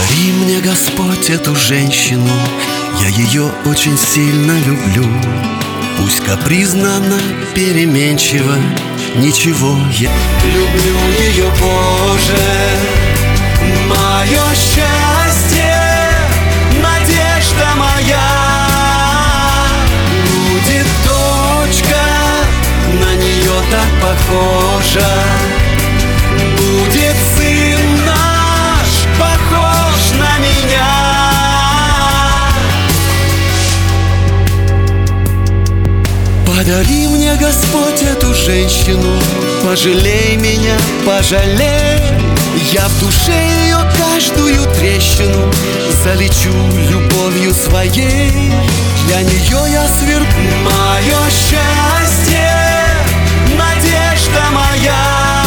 Подари мне, Господь, эту женщину, я ее очень сильно люблю. Пусть капризна она, переменчива, ничего, я люблю ее, Боже. Мое счастье, надежда моя, будет дочка, на нее так похожа. Будет сын наш, похож на меня. Подари мне, Господь, эту женщину, пожалей меня, пожалей. Я в душе ее каждую трещину залечу любовью своей. Для нее я сверну. Мое счастье, надежда моя,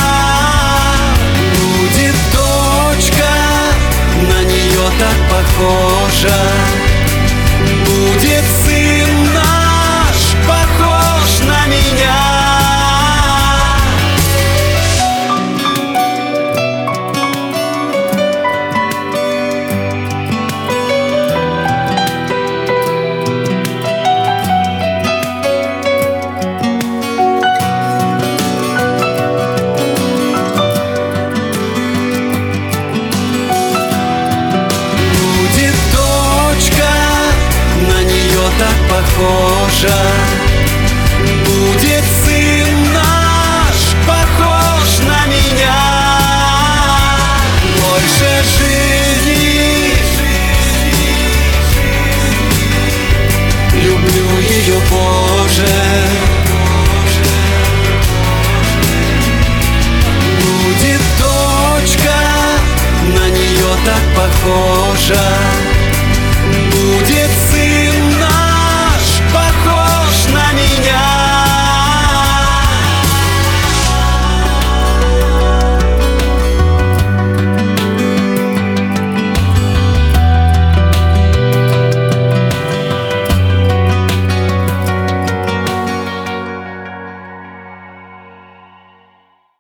будет дочка, на нее так похожа. Будет сын наш, похож на меня. Похожа. Будет сын наш, похож на меня. Больше жизни люблю ее, Боже. Будет дочка, на нее так похожа.